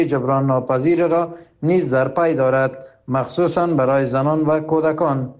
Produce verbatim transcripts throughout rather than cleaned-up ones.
جبران ناپذیر را نیز در پی دارد، مخصوصاً برای زنان و کودکان.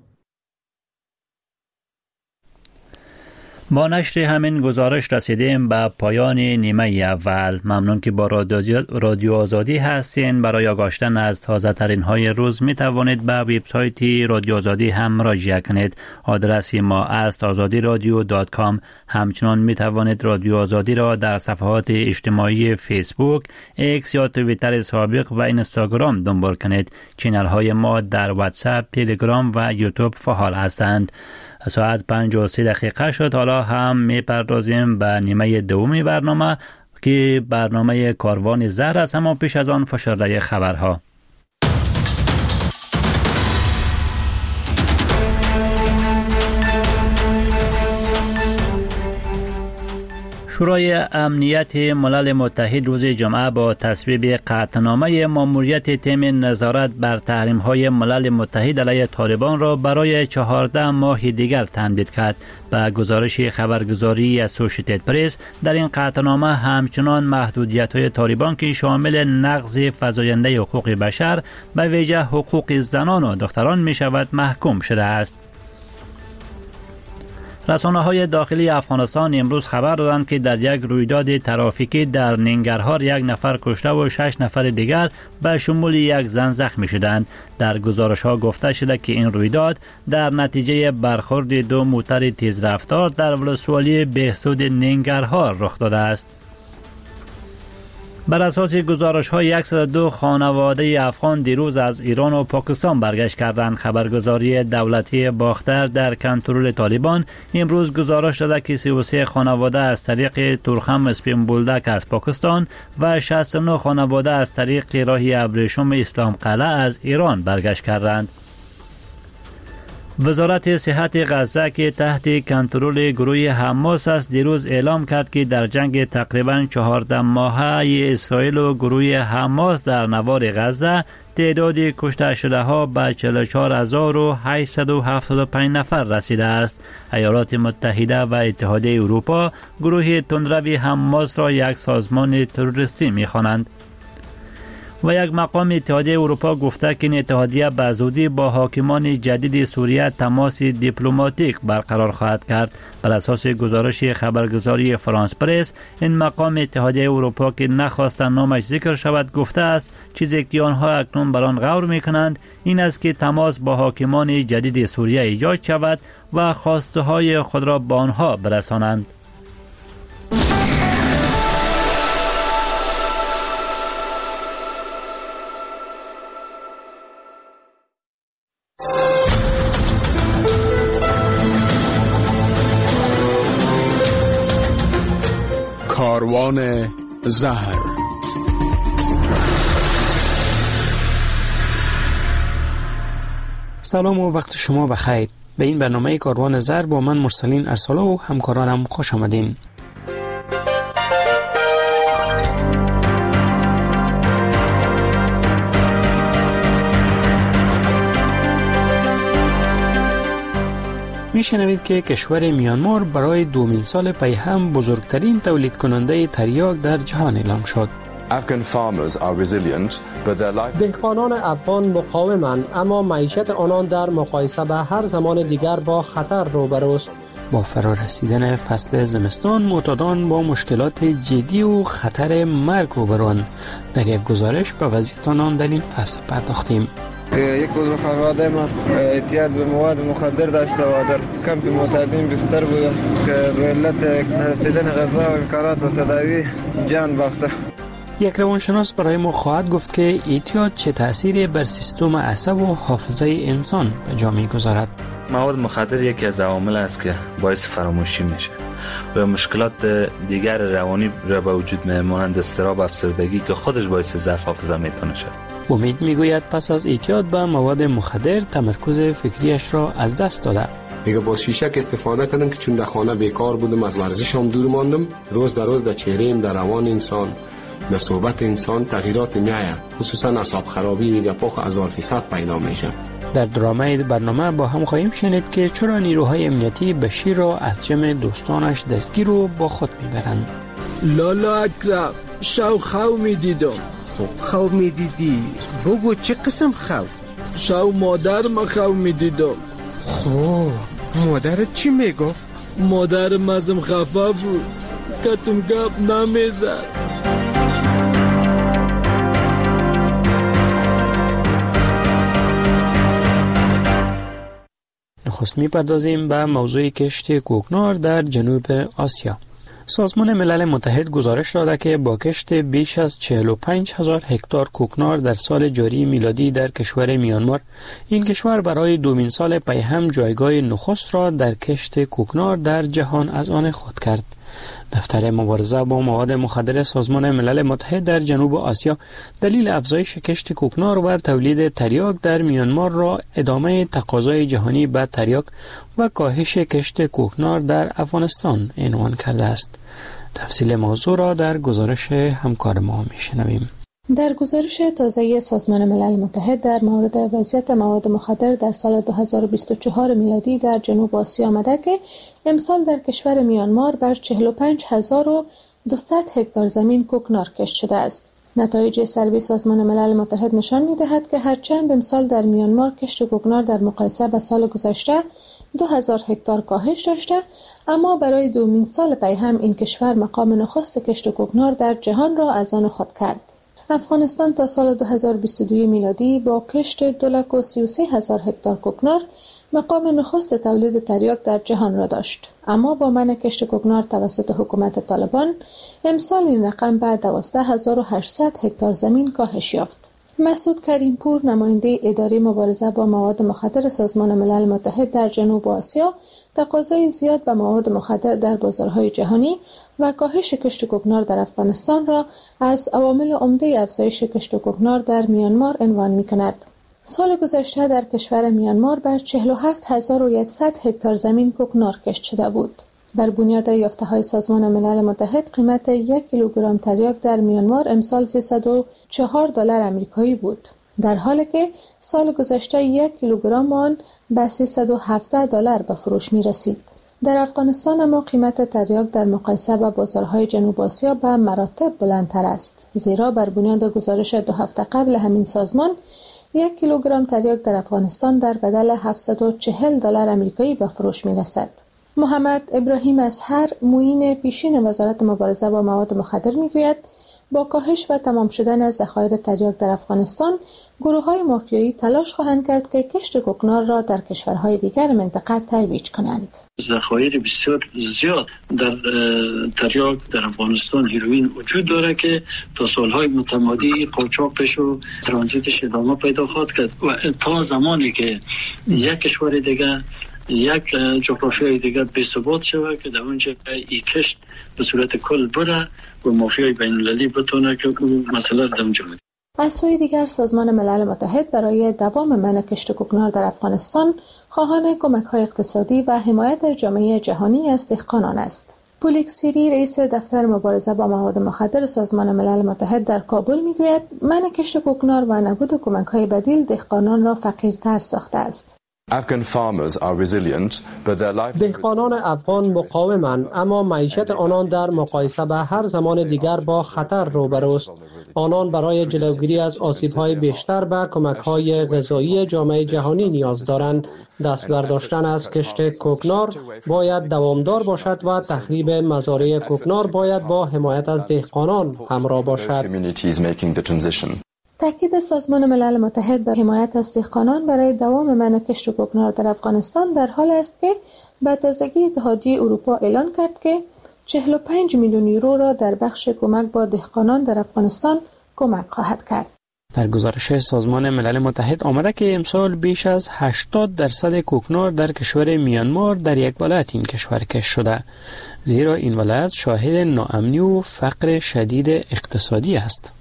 با نشر همین گزارش رسیدیم به پایان نیمه اول. ممنون که با رادیو, رادیو آزادی هستین. برای آگاهی از تازه ترین های روز می توانید به وبسایت رادیو آزادی هم مراجعه کنید. آدرس ما است آزادی رادیو دات کام. همچنین می توانید رادیو آزادی را در صفحات اجتماعی فیسبوک، ایکس یا توییتر سابق و اینستاگرام دنبال کنید. چینل های ما در واتساپ، تلگرام و یوتیوب فعال هستند. ساعت پنج و سی دقیقه شد. حالا هم میپردازیم به نیمه دومی برنامه که برنامه کاروان زهر است، اما پیش از آن فشرده خبرها. شورای امنیت ملل متحد روز جمعه با تصویب قطعنامه ماموریت تیم نظارت بر تحریم‌های ملل متحد علیه طالبان را برای چهارده ماه دیگر تمدید کرد. به گزارش خبرگزاری اسوشییتد پرس، در این قطعنامه همچنان محدودیت‌های طالبان که شامل نقض فزاینده حقوق بشر به ویژه حقوق زنان و دختران می‌شود محکوم شده است. رسانه‌های داخلی افغانستان امروز خبر دادند که در یک رویداد ترافیکی در ننگرهار یک نفر کشته و شش نفر دیگر به شمول یک زن زخمی شدند. در گزارش‌ها گفته شده که این رویداد در نتیجه برخورد دو موتر تیزرفتار در ولسوالی بهسود ننگرهار رخ داده است. بر اساس گزارش‌های صد و دو خانواده افغان دیروز از ایران و پاکستان برگشت کردند. خبرگزاری دولتی باختر در کنترل طالبان امروز گزارش داده که سی و سه خانواده از طریق تورخم اسپین بولدک از پاکستان و شصت و نه خانواده از طریق راه ابریشم اسلام قلعه از ایران برگشت کردند. وزارت صحت غزه که تحت کنترل گروه حماس است دیروز اعلام کرد که در جنگ تقریباً چهارده ماهه اسرائیل و گروه حماس در نوار غزه تعداد کشته شده ها به چهل و چهار هزار و هشتصد و هفتاد و پنج نفر رسیده است. ایالات متحده و اتحادیه اروپا گروه تندروی حماس را یک سازمان تروریستی می‌خوانند. و یک مقام اتحادیه اروپا گفته که این اتحادیه به زودی با حاکمان جدید سوریه تماس دیپلماتیک برقرار خواهد کرد. بر اساس گزارش خبرگزاری فرانس پرس، این مقام اتحادیه اروپا که نخواستند نامش ذکر شود گفته است چیزی که آنها اکنون بر آن غور می‌کنند این است که تماس با حاکمان جدید سوریه ایجاد شود و خواسته های خود را به آنها برسانند. کاروان زهر. سلام و وقت شما بخیر. به این برنامه کاروان زهر با من مرسلین ارسالا و همکارانم خوش آمدین. میشنوید که کشور میانمار برای دومین سال پی هم بزرگترین تولید کننده تریاک در جهان اعلام شد. دهقانان افغان مقاومند، اما معیشت آنان در مقایسه به هر زمان دیگر با خطر روبروست. با فرارسیدن فصل زمستان معتادان با مشکلات جدی و خطر مرگ روبروند. در یک گزارش به وضعیت آنان در این فصل پرداختیم. یک عضو خانواده ما اعتیاد به مواد مخدر داشته و در کمپ معتادین بستر بوده که به علت رسیدن غذا و امکانات و تداوی جان باخته. یک روانشناس برای ما خواهد گفت که اعتیاد چه تأثیری بر سیستم عصب و حافظه انسان به جا می‌گذارد. مواد مخدر یکی از عوامل است که باعث فراموشی میشه و مشکلات دیگر روانی را به وجود میاره، مانند اضطراب، افسردگی که خودش باعث ضعف حافظه میتونه شه. امید میگوید پس از اعتیاد به مواد مخدر تمرکز فکریش را از دست داده. دیگه با شیشک استفاده کردم که چون در خانه بیکار بودم، از ورزشم دور ماندم. روز در روز در چهره‌ام، در روان انسان، در صحبت انسان تغییرات میآید، خصوصا اعصاب خرابی و گپاخ هزار فیصد پیدا میشه. در درامای برنامه با هم خواهیم شنید که چرا نیروهای امنیتی بشیر را از جمع دوستانش دستگیر و با خود میبرند. لالا اکرم شو خو میدیدم، خوب خو میدیدی بگو چه قسم خو؟ شو مادر ما خو میدیدم. خب مادرت چی میگفت؟ مادر مازم خفه بود کتم گپ نمیزد. نخست میپردازیم به موضوع کشت کوکنار در جنوب آسیا. سازمان ملل متحد گزارش داده که با کشت بیش از چهل و پنج هزار هکتار کوکنار در سال جاری میلادی در کشور میانمار، این کشور برای دومین سال پی هم جایگاه نخست را در کشت کوکنار در جهان از آن خود کرد. دفتر مبارزه با مواد مخدر سازمان ملل متحد در جنوب آسیا دلیل افزایش کشت کوکنار و تولید تریاک در میانمار را ادامه تقاضای جهانی به تریاک و کاهش کشت کوکنار در افغانستان عنوان کرده است. تفصیل موضوع را در گزارش همکار ما میشنویم. در گزارش تازه سازمان ملل متحد در مورد وضعیت مواد مخدر در سال دو هزار و بیست و چهار میلادی در جنوب آسیا آمده که امسال در کشور میانمار بر چهل و پنج هزار و دویست هکتار زمین کوکنار کشت شده است. نتایج سلبی سازمان ملل متحد نشان می‌دهد که هرچند امسال در میانمار کشت کوکنار در مقایسه با سال گذشته دو هزار هکتار کاهش داشته، اما برای دومین سال پی هم این کشور مقام نخست کشت کوکنار در جهان را از آن خود کرد. افغانستان تا سال دو هزار و بیست و دو میلادی با کشت دو لاک و سی و سه هزار هکتار کوکنار مقام نخست تولید تریاک در جهان را داشت، اما با منع کشت کوکنار توسط حکومت طالبان امسال این رقم به دوازده هزار و هشتصد هکتار زمین کاهش یافت. مسعود کریمپور، نماینده اداره مبارزه با مواد مخدر سازمان ملل متحد در جنوب آسیا، تقاضای زیاد به مواد مخدر در بازارهای جهانی و کاهش کشت کوکنار در افغانستان را از عوامل عمده افزایش کشت کوکنار در میانمار عنوان می‌کند. سال گذشته در کشور میانمار بر چهل و هفت هزار و صد هکتار زمین کوکنار کشت شده بود. بر بنیاد یافته‌های سازمان ملل متحد قیمت یک کیلوگرم تریاک در میانمار امسال سیصد و چهار دلار آمریکایی بود، در حالی که سال گذشته یک کیلوگرم آن به سیصد و هفده دلار به فروش می رسید. در افغانستان اما قیمت تریاک در مقایسه با بازارهای جنوب آسیا به مراتب بلندتر است، زیرا بر بنیاد گزارش دو هفته قبل همین سازمان یک کیلوگرم تریاک در افغانستان در بدل هفتصد و چهل دلار آمریکایی به فروش می رسد. محمد ابراهیم اصهر، معین پیشین وزارت مبارزه با مواد مخدر میگوید با کاهش و تمام شدن ذخایر تریاک در افغانستان، گروه‌های مافیایی تلاش خواهند کرد که کشت کوکنار را در کشورهای دیگر منطقه ترویج کنند. ذخایر بسیار زیاد در تریاک در افغانستان هیروئین وجود داره که تا سالهای متمادی قاچاقش و ترانزیتش ادامه پیدا خواهد کرد و تا زمانی که یک کشور دیگر یک جغرافیای دیگر بی ثبات شود که در اونجا این کشت به صورت کل بره و مافیای بین المللی بتونه که اون مسئله در اونجا بده. از سوی دیگر سازمان ملل متحد برای دوام منع کشت کوکنار در افغانستان خواهان کمک‌های اقتصادی و حمایت جامعه جهانی از دهقانان است. پولیک سیری، رئیس دفتر مبارزه با مواد مخدر سازمان ملل متحد در کابل میگوید منع کشت کوکنار و نبود کمک‌های بدیل دهقانان را فقیرتر ساخته است. دهقانان افغان مقاومند، اما معیشت آنان در مقایسه به هر زمان دیگر با خطر روبروست. آنان برای جلوگیری از آسیب‌های بیشتر به کمک‌های غذایی جامعه جهانی نیاز دارند. دست برداشتن از کشت کوکنار باید دوامدار باشد و تخریب مزارع کوکنار باید با حمایت از دهقانان همراه باشد. تاکید سازمان ملل متحد بر حمایت از دهقانان برای دوام منع کشت کوکنار در افغانستان در حال است که به تازگی اتحادیه اروپا اعلان کرد که چهل و پنج میلیون یورو را در بخش کمک با دهقانان در افغانستان کمک خواهد کرد. در گزارش سازمان ملل متحد آمده که امسال بیش از هشتاد درصد کوکنار در کشور میانمار در یک ولایت این کشور کشت شده، زیرا این ولایت شاهد ناامنی و فقر شدید اقتصادی است.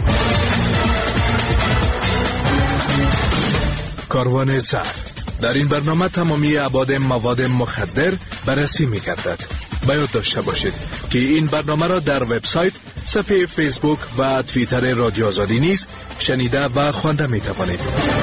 کاروان زهر. در این برنامه تمامی ابعاد مواد مخدر بررسی می‌گردد. باید داشته باشید که این برنامه را در وبسایت، صفحه فیسبوک و توییتر رادیو آزادی نیز شنیده و خوانده می‌توانید.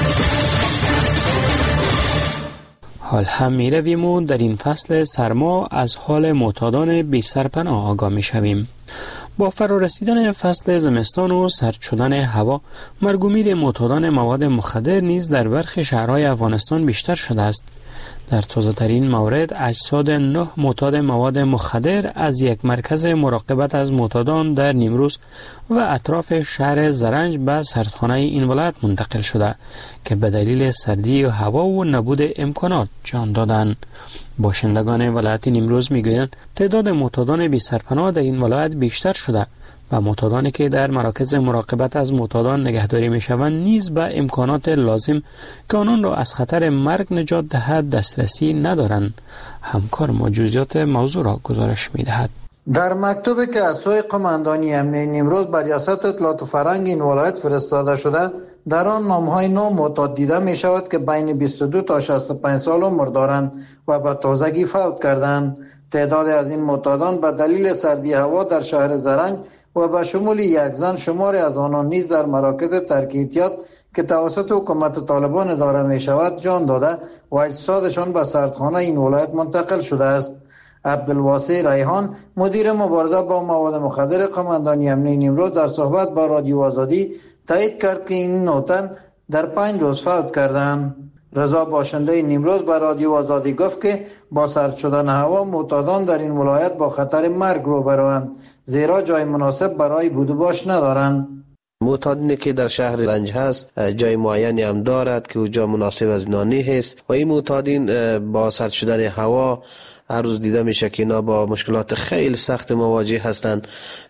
حال هم می‌رویم و در این فصل سرما از حال معتادان بی سرپناه آگاه می‌شویم. با فرارسیدن فصل زمستان و سرد شدن هوا، مرگ و میر معتادان مواد مخدر نیز در برخی شهرهای افغانستان بیشتر شده است. در تازه‌ترین مورد اجساد نه معتاد مواد مخدر از یک مرکز مراقبت از معتادان در نیمروز و اطراف شهر زرنج به سردخانه این ولایت منتقل شده که به دلیل سردی هوا و نبود امکانات جان دادند. باشندگان ولایت نیمروز میگویند تعداد معتادان بی سرپناه در این ولایت بیشتر شده و معتادانی که در مراکز مراقبت از معتادان نگهداری میشوند نیز به امکانات لازم که آنان را از خطر مرگ نجات دهد دسترسی ندارند. همکار ما جزئیات موضوع را گزارش میدهد. در مکتوبی که از سوی قماندانی امنیه نیمروز بر ریاست اطلاعات و فرهنگ این ولایت فرستاده شده، در آن نامهای نو معتاد دیده می شود که بین بیست و دو تا شصت و پنج سال عمر دارند و به تازگی فوت کردند. تعداد از این معتادان به دلیل سردی هوا در شهر زرنج و به شمول یک زن شماری از آنان نیز در مراکز ترک احتیاط که توسط حکومت طالبان اداره می شود جان داده و اجسادشان به سردخانه این ولایت منتقل شده است. عبدالواسع ریحان مدیر مبارزه با مواد مخدر قماندانی امنیه نیمروز در صحبت با رادیو آزادی تایید کرد که این نو تن در پنج روز فوت کردند. رضا باشنده نیمروز به رادیو آزادی گفت که با سرد شدن هوا معتادان در این ولایت با خطر مرگ روبروند، زیرا جای مناسب برای بود و باش ندارند. معتادینی که در شهر زرنج هست جای معینی هم دارد که اونجا مناسب از نانی هست و این معتادین با سرد شدن هوا هر روز دیده میشه که اینا با مشکلات خیلی سخت مواجه هستند.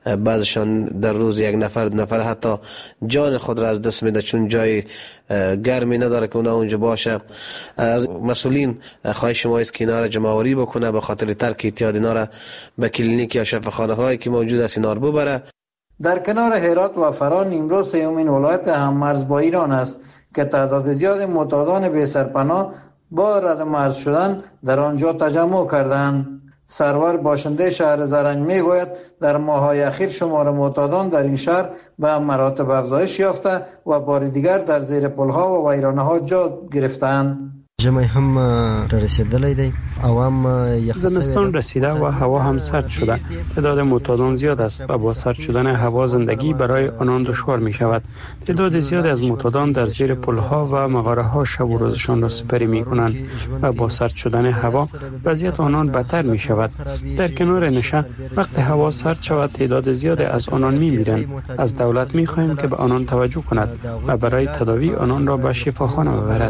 بعضشان در روز یک نفر دو نفر حتی جان خود را از دست میده چون جای گرمی نداره که اونا اونجا باشه. از مسئولین خواهش ما است که اینا را جمع‌آوری بکنه، به خاطر ترک اعتیاد اینا را به کلینیک یا شفاخانه هایی که موجود است اینا رو ببره. در کنار هرات و فرا نیمروز سومین ولایت هم مرز با ایران است که تعداد زیاد معتادان بی سرپناه با رد مرز شدن در آنجا تجمع کردند. سرور باشنده شهر زرنج میگوید در ماه‌های اخیر شمار معتادان در این شهر به مراتب افزایش یافته و بار دیگر در زیر پل‌ها و ویرانه‌ها جا گرفتند. ژمی هم رسیدلی دی، عوام زمستان رسیده و هوا هم سرد شده. تعداد معتادان زیاد است و با سرد شدن هوا زندگی برای آنان دشوار می شود. تعداد زیاد از معتادان در زیر پلها و مغاره ها شب و روزشان را سپری می کنند و با سرد شدن هوا وضعیت آنان بدتر می شود. در کنار نشه وقت هوا سرد شود تعداد زیاد از آنان می میرند. از دولت می خواهیم که به آنان توجه کند و برای تداوی آنان را به شفاخانه ببرد.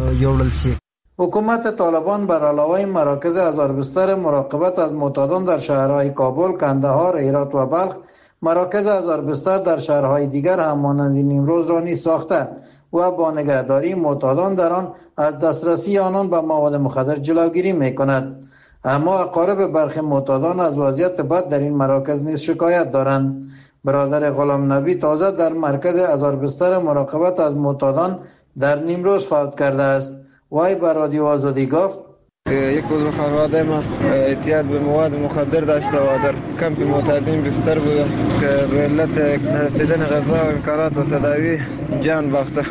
حکومت طالبان بر علاوه مراکز هزاربستر مراقبت از معتادان در شهرهای کابل، کندهار، هرات و بلخ، مراکز هزاربستر در شهرهای دیگر هم مانند نیمروز را نیز ساخته و با نگهداری معتادان در آن از دسترسی آنان به مواد مخدر جلوگیری می‌کند. اما اقارب برخی معتادان از وضعیت بد در این مراکز نیز شکایت دارند. برادر غلام نبی تازه در مرکز هزاربستر مراقبت از معتادان در نیمروز فوت کرده است. وای به رادیو آزادی گفت یک عضو خانواده ما اعتیاد به مواد مخدر داشته و در کمپ معتادین بستر بوده که به علت نرسیدن غذا و امکانات و تداوی جان باخته.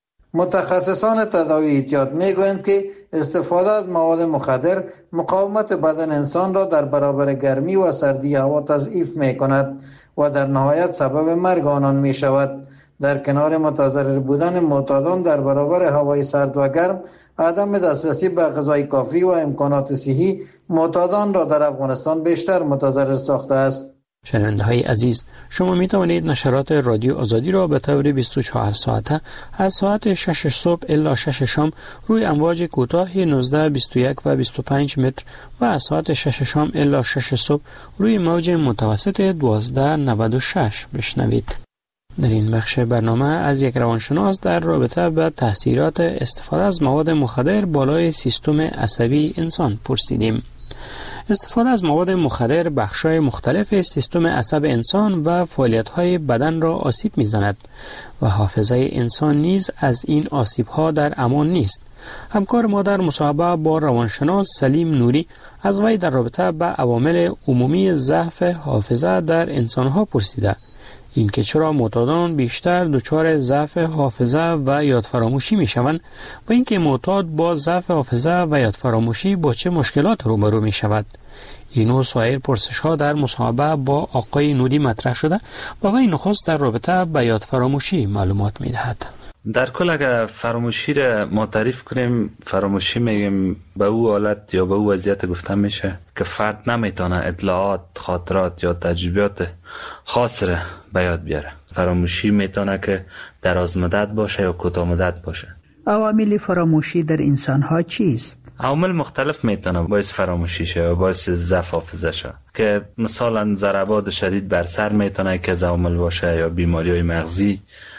متخصصان تداوی اعتیاد میگویند که استفاده از مواد مخدر مقاومت بدن انسان را در برابر گرمی و سردی هوا تضعیف میکند و در نهایت سبب مرگ آنان می شود. در کنار متضرر بودن معتادان در برابر هوای سرد و گرم، عدم دسترسی به غذای کافی و امکانات صحی معتادان را در افغانستان بیشتر متضرر ساخته است. شنونده های عزیز، شما می توانید نشرات رادیو آزادی را به طور بیست و چهار ساعته از ساعت شش صبح الی شش شام روی امواج کوتاه نوزده، بیست و یک و بیست و پنج متر و از ساعت شش شام الی شش صبح روی موج متوسط دوازده نود و شش بشنوید. در این بخش برنامه از یک روانشناس در رابطه با تاثیرات استفاده از مواد مخدر بالای سیستم عصبی انسان پرسیدیم. استفاده از مواد مخدر بخش‌های مختلف سیستم عصب انسان و فعالیت‌های بدن را آسیب می‌زند و حافظه انسان نیز از این آسیب‌ها در امان نیست. همکار ما در مصاحبه با روانشناس سلیم نوری از وی در رابطه با عوامل عمومی ضعف حافظه در انسان‌ها پرسیده. این که چرا معتادان بیشتر دچار ضعف حافظه و یادفراموشی می شوند و اینکه معتاد با ضعف حافظه و یادفراموشی با چه مشکلات روبرو می شود. این و سایر پرسش ها در مصاحبه با آقای نوری مطرح شده و وی نخست در رابطه به یاد فراموشی معلومات میدهد. در کل اگر فراموشی را ما تعریف کنیم، فراموشی میگیم به او حالت یا به او وضعیت گفته میشه که فرد نمیتونه اطلاعات، خاطرات یا تجربیات خاص را به یاد بیاره. فراموشی میتونه که دراز مدت باشه یا کوتاه مدت باشه. عوامل فراموشی در انسان ها چیست؟ عوامل مختلف میتونه باعث فراموشی شه و باعث ضعف حافظه شه، که مثلا ضربات شدید بر سر میتونه که از عوامل باشه، یا بیماری های مغزی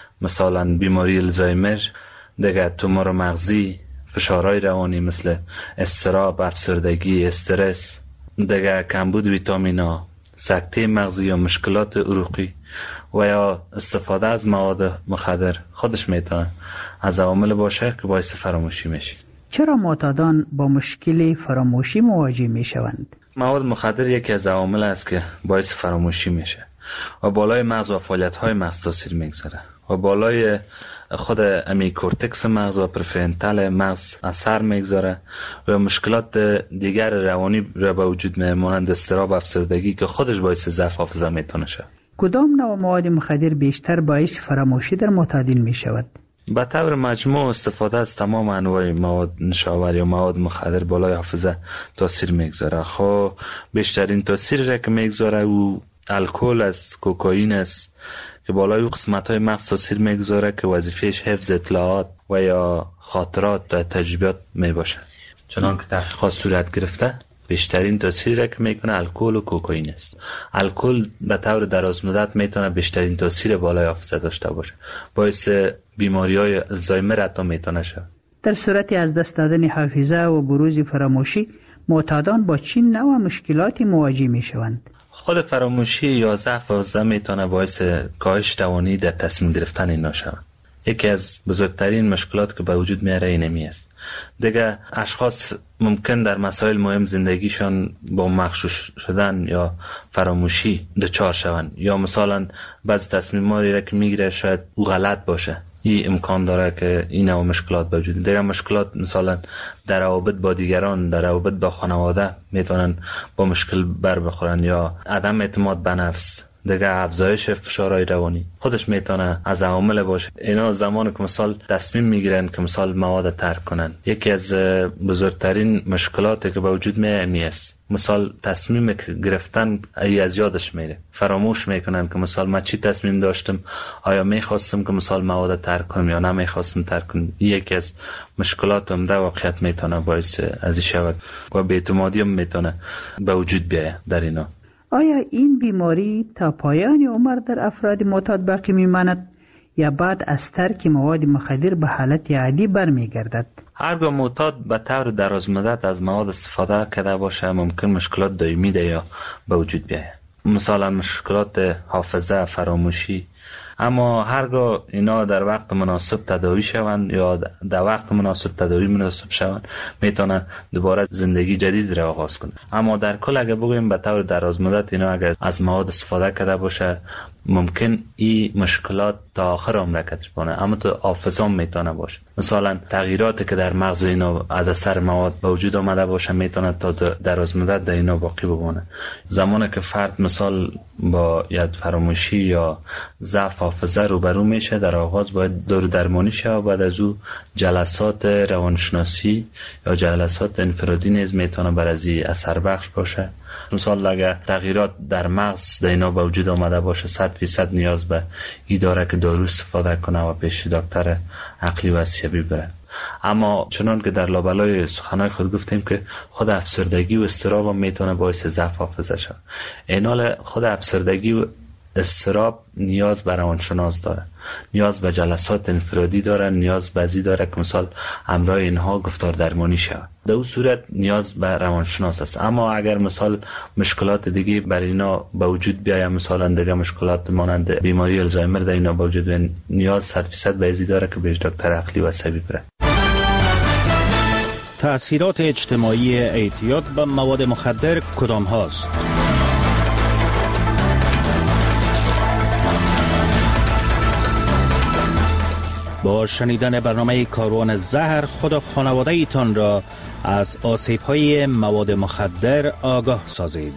مثلا بیماری الزایمر، دیگه تومور مغزی، فشارهای روانی مثل اضطراب، افسردگی، استرس، دیگه کمبود ویتامینا، سکته مغزی یا مشکلات عروقی و یا استفاده از مواد مخدر خودش میتونه از عوامل باشه که باعث فراموشی میشه. چرا معتادان با مشکل فراموشی مواجه میشوند؟ مواد مخدر یکی از عوامل است که باعث فراموشی میشه و بالای مغز و فعالیت‌های مغز تاثیر میگذاره و بالای خود امی کورتکس مغز و پرفرنتال مغز اثر میگذاره و مشکلات دیگر روانی را به وجود میاره، مانند اضطراب، افسردگی که خودش باعث ضعف حافظه میتونه شه. کدام نوع مواد مخدر بیشتر باعث فراموشی در معتادین میشود؟ به طور مجموع استفاده از تمام انواع مواد نشاور یا مواد مخدر بالای حافظه تاثیر میگذاره. خب بیشترین تاثیر را که میگذاره او الکل است، کوکائین است که بالای او قسمت های مغز تاثیر میگذاره که وظیفهش حفظ اطلاعات و یا خاطرات و تجربیات میباشه. چنان که تحقیقات صورت گرفته بیشترین تاثیر را که میکنه الکل و کوکائین است. الکل به طور دراز مدت میتونه بیشترین تاثیر بالای حافظه داشته باشه، باعث بیماری های الزایمر حتی میتونه شه. در صورت از دست دادن حافظه و بروز فراموشی معتادان با چه نوع مشکلاتی مواجه میشوند؟ خود فراموشی یا ضعف حافظه میتونه باعث کاهش توانی در تصمیم گرفتن اینا شود. یکی از بزرگترین مشکلات که به وجود میاره اینمی است. دیگه اشخاص ممکن در مسائل مهم زندگیشان با مغشوش شدن یا فراموشی دچار شوند، یا مثلا بعضی تصمیماتی را که میگیره شاید او غلط باشه. این امکان داره که این نوع مشکلات به وجود. دیگه مشکلات مثلا در روابط با دیگران، در روابط با خانواده میتونن با مشکل بر بخورن، یا عدم اعتماد به نفس، دیگه افزایش فشارهای روانی خودش میتونه از عوامل باشه. اینا زمانی که مثلا تصمیم میگیرن که مثلا مواد ترک کنن، یکی از بزرگترین مشکلاتی که به وجود میاد است. مثال تصمیم گرفتن ای از یادش میره، فراموش میکنن که مثلا من چی تصمیم داشتم، آیا میخواستم که مثلا مواد ترک کنم یا نمیخواستم ترک کنم. یکی از مشکلات عمده واقعیت میتونه باعث از این شود و بی‌اعتمادی هم میتونه به وجود بیاید در اینا. آیا این بیماری تا پایان عمر در افراد معتاد باقی میماند یا بعد از ترک مواد مخدر به حالت عادی برمیگردد؟ هرگاه معتاد به طور دراز مدت از مواد استفاده کرده باشه ممکن مشکلات دائمی ده یا به وجود بیاید، مثلا مشکلات حافظه، فراموشی. اما هرگاه اینا در وقت مناسب تداوی شوند یا در وقت مناسب تداوی مناسب شوند میتونن دوباره زندگی جدید را آغاز کنند. اما در کل اگر بگویم به طور دراز مدت اینا اگر از مواد استفاده کرده باشه ممکن این مشکلات تا آخر عمر کتش بانه، اما تو حافظه هم میتونه باشه. مثلا تغییراتی که در مغز اینا از اثر مواد به وجود آمده باشه میتونه تا دراز مدت در اینا باقی بمونه. زمانی که فرد مثال با یاد فراموشی یا ضعف حافظه روبرو میشه در آغاز باید دارو درمانی شه و بعد از او جلسات روانشناسی یا جلسات انفرادی نیز میتونه بر از این اثر بخش باشه. مثلا اگر تغییرات در مغز در اینا به وجود آمده باشه صد فیصد نیاز به این داره که دارو استفاده کنه و پیش دکتر عقلی و عصبی بره. اما چنان که در لابلای سخنهای خود گفتیم که خود افسردگی و اضطراب هم میتونه باعث ضعف حافظه شد. اینال خود افسردگی و اضطراب نیاز به روانشناس داره، نیاز به جلسات انفرادی داره، نیاز به ازی داره که مثلا همراه اینها گفتار درمانی شود. در اون صورت نیاز به روانشناس است. اما اگر مثلا مشکلات دیگه بر اینا به وجود بیاید، مثلا دیگه مشکلات مانند بیماری الزایمر در اینا به وجود بیاید، نیاز صد فیصد به ازی داره که به دکتر عقلی و عصبی بره. تأثیرات اجتماعی اعتیاد به مواد مخدر کدام هاست؟ با شنیدن برنامه کاروان زهر خود و خانواده ایتان را از آسیب های مواد مخدر آگاه سازید.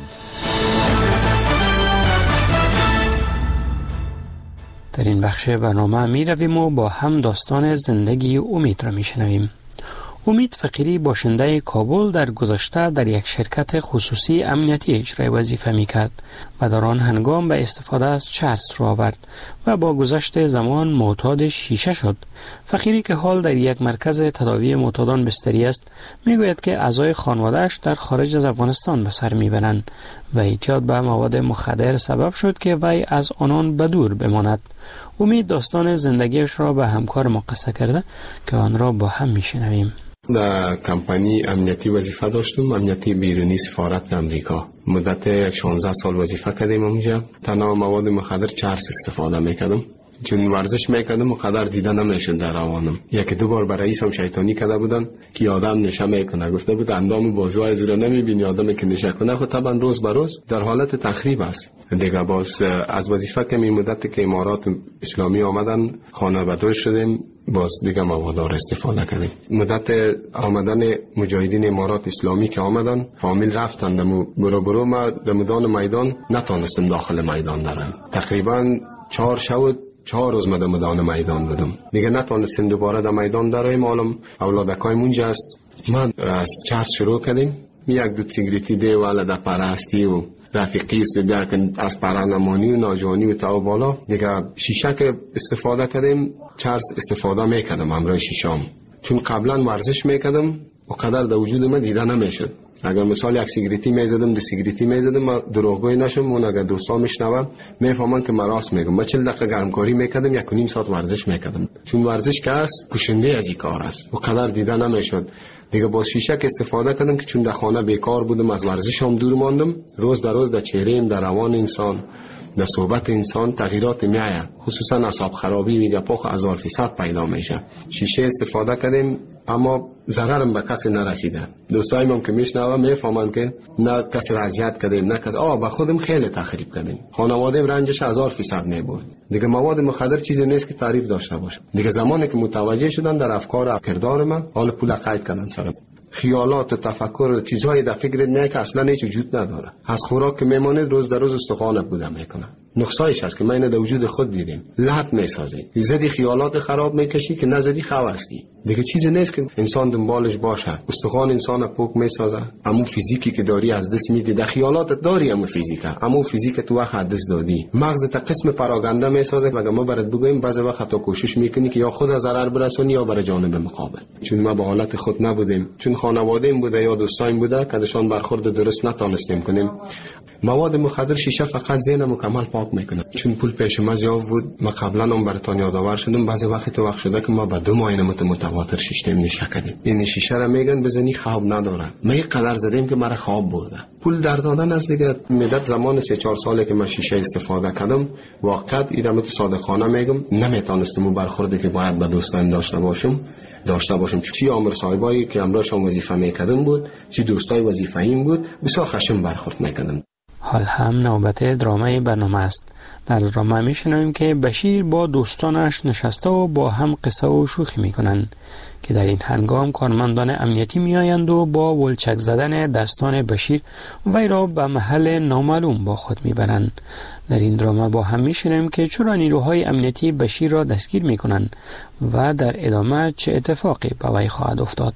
در این بخش برنامه می رویم و با هم داستان زندگی امید را می شنویم. امید فقیری باشنده کابل در گذشته در یک شرکت خصوصی امنیتی اجرای وظیفه می کرد و در آن هنگام به استفاده از چرس را آورد و با گذشت زمان معتاد شیشه شد. فقیری که حال در یک مرکز تداوی معتادان بستری است می گوید که اعضای خانواده‌اش در خارج از افغانستان به سر می برند و اعتیاد به مواد مخدر سبب شد که وی از آنان به دور بماند. امید داستان زندگیش را به همکار ما قصه کرده که آن را با هم می شنویم. در کمپانی امنیتی وظیفه داشتم، امنیتی بیرونی سفارت امریکا. مدت شانزده سال وظیفه کردم اونجا. تنها مواد مخدر چرس استفاده میکردم. چون ورزش میکردم و قدر دیده نمیشد در روانم. یک دو بار برای رئیسم شیطانی کرده بودن که آدم نشه میکنه. گفته بود اندام بازوهای زور نمیبینی آدمی که نشه کنه. خب طبعا روز به روز در حالت تخریب است. دیگه باز از وظیفه که می مدت که امارات اسلامی آمدن خانه بدر شدیم، باز دیگه مواد را استفاده کردیم. مدت آمدن مجاهدین امارات اسلامی که آمدن فامیل رفتن دمو برو برو ما دمدان میدان نتونستم داخل میدان درم. تقریبا چهار شب چهار روز مدام میدان میدان بودم. دیگه نتونستم دوباره در میدان درایم. معلوم اولادکای مونجا است. ما از چرس شروع کردیم. یک دو سیگریتی دیواله در پرستی و رفیقی است بیا که از پرانمانی و ناجوانی و تا بالا دیگه شیشه که استفاده کردیم چرس استفاده میکردم همراه شیشام. چون قبلا ورزش میکردم و قدر در وجود من دیده نمیشد. اگر مثال یک سیگریتی میزدم دو سیگریتی میزدم ما دروغگویی نشم اون اگر دوستان میشنون میفهمن که من راست میگم. من چهل دقیقه گرمکاری میکردم یک و نیم ساعت ورزش میکردم. چون ورزش که است کشنده از این کار است و قدر دیده نمیشد. دیگه با شیشه که استفاده کردم که چون در خانه بیکار بودم از ورزشم دور ماندم. روز در روز در چهره‌ام در روان انسان در صحبت انسان تغییرات میایه، خصوصا اعصاب خرابی و پخ هزار فیصد پیدا میشه. شیشه استفاده کردیم اما ضررم به کسی نرسیده. دوستایم که میشنوم میفهمن که نه کسی را اذیت کردیم نه کسی آ به خودم خیلی تخریب کردیم. خانواده‌ام رنجش هزار فیصد میبرد. دیگه مواد مخدر چیزی نیست که تعریف داشته باشه. دیگه زمانی که متوجه شدن در افکار و کردار من حال پول قید کردن سرم. خیالات و تفکر چیزهای در فکر نه که اصلا هیچ وجود نداره. از خوراک که میمانید روز در روز استخوان بوده میکنه. نقصایش هست که ما اینو در وجود خود دیدیم. لحت میسازی. زدی خیالات خراب میکشی که نزدی خواستی. دیگه چیزی نیست که انسان دنبالش باشه. استخوان انسان پوک میسازه. امو فیزیکی که داری از دست میدی. در خیالات داری امو فیزیکه. امو فیزیک تو وقت دست دادی. مغزت قسم پراگنده میسازه. مگه ما برات بگویم بعضی وقت تو کوشش میکنی که یا خود از ضرر برسونی یا برای جانب مقابل. چون ما به حالت خود نبودیم. چون خانواده‌ام بوده یا دوستایم بوده که دشان برخورد درست نتونستیم کنیم. مواد مخدر شیشه فقط ذهن مکمل پاک میکنه. چون پول پیش ما زیاد بود. ما قبلا هم براتون یادآور شدم بعضی وقت تو وقت شده که ما به دو ماه متواتر شیشه نشه کردیم. این شیشه را میگن بزنی خواب نداره. ما یک قدر زدیم که مرا خواب برده. پول در دادن از دیگه مدت زمان سه چهار ساله که من شیشه استفاده کردم واقعا ایرامت صادقانه میگم نمیتونستم برخوردی که باید به دوستان داشته باشم داشته باشم. چی عمر صاحبایی که امروزشون وظیفه میکردم بود چی دوستای وظیفه‌ایم بود بسیار خشم برخورد میکردم. حال هم نوبت درامه برنامه است. در درامه میشنویم که بشیر با دوستانش نشسته و با هم قصه و شوخی میکنند که در این هنگام کارمندان امنیتی میآیند و با ولچک زدن دستان بشیر وی را به محل نامعلوم با خود میبرند. در این درامه با هم میشنویم که چرا نیروهای امنیتی بشیر را دستگیر میکنند و در ادامه چه اتفاقی به وی خواهد افتاد.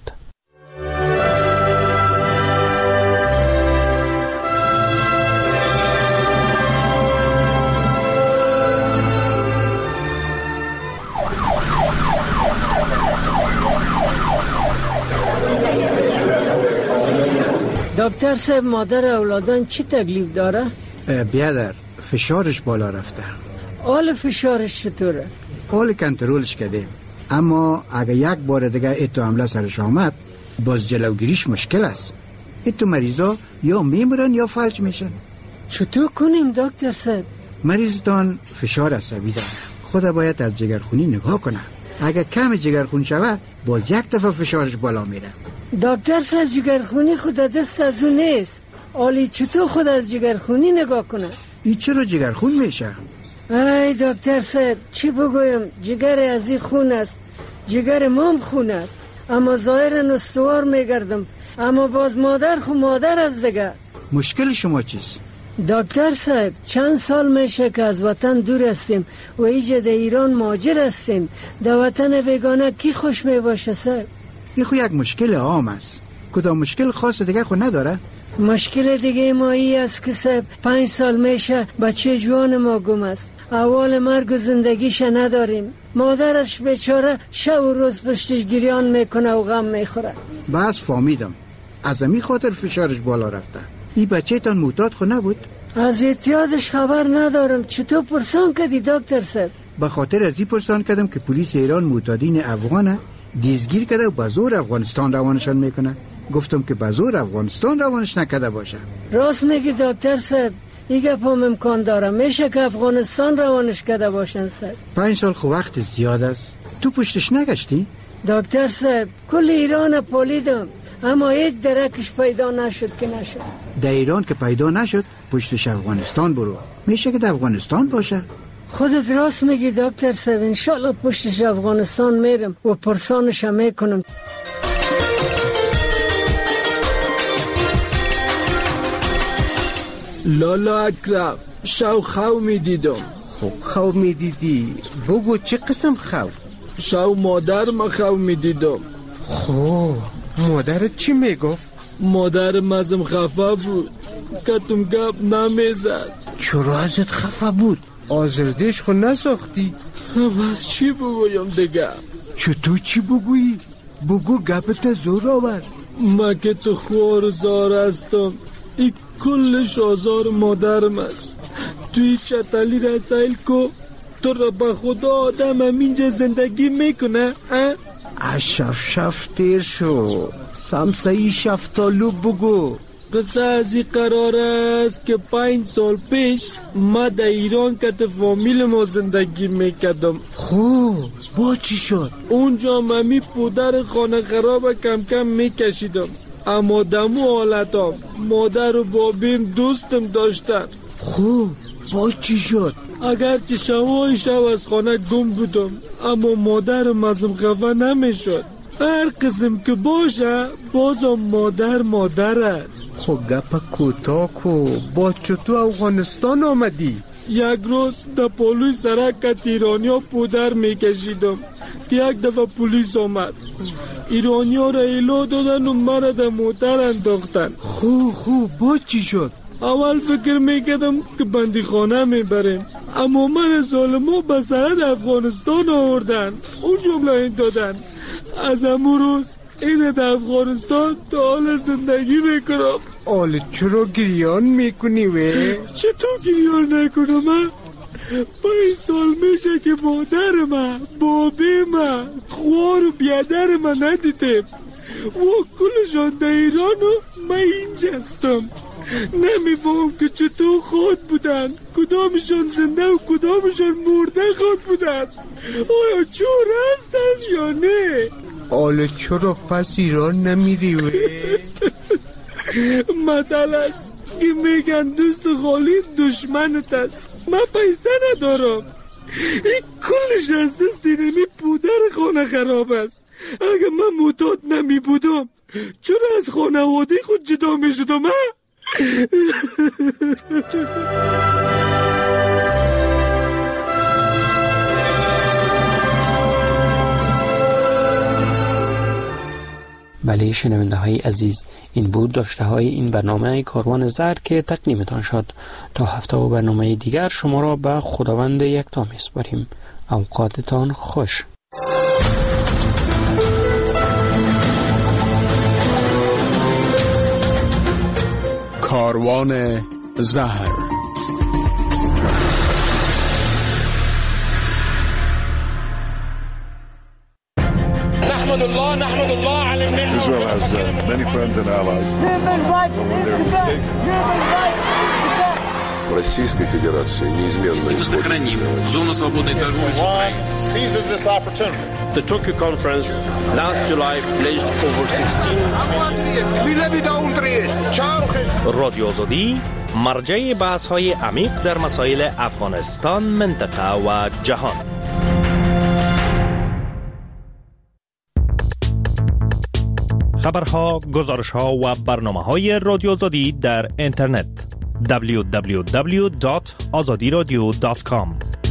دکتر صاحب مادر اولادان چی تکلیف داره؟ بیادر فشارش بالا رفته. حال فشارش چطور است؟ حال کنترلش کردیم اما اگه یک بار دیگه ایتو حمله سرش آمد باز جلوگیریش مشکل است. ایتو مریضا یا میمرن یا فلج میشن. چطور کنیم دکتر صاحب؟ مریضتان فشار عصبی داره. خدا باید از جگرخونی نگاه کنه. اگه کم جگرخون شود باز یک دفعه فشارش بالا میره. دکتر صاحب جگرخونی خود دست از اون نیست. آلی چطور خود از جگرخونی نگاه کنه؟ ای چرا جگرخون میشه؟ ای دکتر صاحب چی بگویم جگر از این خون است جگر مام خون است، اما ظاهرا استوار میگردم، اما باز مادر خو مادر از دیگه. مشکل شما چیست؟ دکتر صاحب چند سال میشه که از وطن دور هستیم و ایجا در ایران مهاجر هستیم. در وطن بیگانه کی خوش می باشه صاحب؟ این خو یک مشکل عام است. کدام مشکل خاص دیگه خو نداره؟ مشکل دیگه ما ای است که صاحب پنج سال میشه بچه جوان ما گم است. اول مرگ و زندگیش نداریم. مادرش بیچاره شب و روز پشتش گریان میکنه و غم میخوره. بس فهمیدم. از امی خاطر فشارش بالا رفته. این بچه تان معتاد خو نبود؟ از اعتیادش خبر ندارم. چطور پرسان کردی دکتر صاحب؟ به خاطر از این پرسان کردم که پلیس ایران معتادین افغانه دیزگیر کرده و به زور افغانستان روانشان میکنه. گفتم که به زور افغانستان روانش نکرده باشه. راست میگی دکتر صاحب. این گپم امکان داره. میشه که افغانستان روانش کرده باشن صاحب. پنج سال خو وقت زیاد است. تو پشتش نگشتی؟ دکتر صاحب کل ایران پالیدم، اما هیچ درکش پیدا نشد که نشد. در ایران که پیدا نشد پشتش افغانستان برو. میشه که در افغانستان باشه. خودت راست میگی دکتر صاحب. انشالله پشتش افغانستان میرم و پرسانش میکنم. لالا اکرم شو خو میدیدم. خب خو میدیدی؟ بگو چه قسم خو؟ شو مادر ما خو میدیدم. خب مادرت چی میگفت؟ مادر مزم خفه بود، کتم گپ نمیزد. چرا ازت خفه بود؟ آزردش خو نساختی؟ بس چی بگویم دیگه؟ چطور چی بگویی؟ بگو گپت زور آورد. ما که تو خوار زار هستم، این کلش آزار مادرم است. توی چطلی رسایل کو تو را به خدا آدم هم اینجا زندگی میکنه؟ شف شف تیر شو. سمسایی شفتالو بگو. قصه از این قرار است که پنج سال پیش ما در ایران کت فامیل ما زندگی میکردم. خوب با چی شد؟ اونجا ممی پودر خانه خراب کم کم میکشیدم، اما دمو حالتام مادر و بابیم دوستم داشتن. خوب با چی شد؟ اگرچه شبای شب از خانه گم بودم، اما مادرم ازم خفه نمیشد. هر قسم که باشه بازم مادر مادر است. خب گپ کوتاه کو. با چطور افغانستان آمدی؟ یک روز در پالوی سرک ایرانیا پودر میکشیدم که یک دفعه پلیس آمد. ایرانیا را ایلو دادن و مرا در موتر انداختن. خوب خوب با چی شد؟ اول فکر میکردم که بندی خانه میبریم، اما من ظالما به سرحد افغانستان آوردن. اون جمله این دادن از امو روز این در افغانستان تا حال زندگی میکنم. حالا چرا گریان میکنی وی؟ چطور گریان نکنم من؟ پنج سال میشه که مادر من، بابی من، خوار و بیادر من ندیدم و کلشان در ایران و من اینجا هستم. نمیفهم که چطور خود بودن، کدامشان زنده و کدامشان مرده خود بودن. آیا چور هستن یا نه؟ حالا چرا پس ایران نمیری وی؟ مطل است که میگن دوست خالی دشمنت است. من پیسه ندارم. این کلش از دست اینمی پودر خانه خراب است. اگه من معتاد نمی بودم چرا از خانواده خود جدا می شدم؟ بله شنونده های عزیز، این بود داشته های این برنامه کاروان زهر که تقدیمتان شد. تا هفته و برنامه دیگر شما را به خداوند یکتا میسپاریم. اوقاتتان خوش. کاروان زهر. نحمد الله نحمد الله على النعمة. Israel has uh, many friends and allies. But when they're mistaken. Российской Федерации неизменно сохраним зону свободной торговли с Украиной. Seizes this opportunity. The Tokyo conference last July pledged over sixteen. رادیو آزادی مرجع بحث های عمیق در مسائل افغانستان، منطقه و جهان. خبرها، گزارشها و برنامه‌های رادیو آزادی در اینترنت دبلیو دبلیو دبلیو دات آزادی رادیو دات کام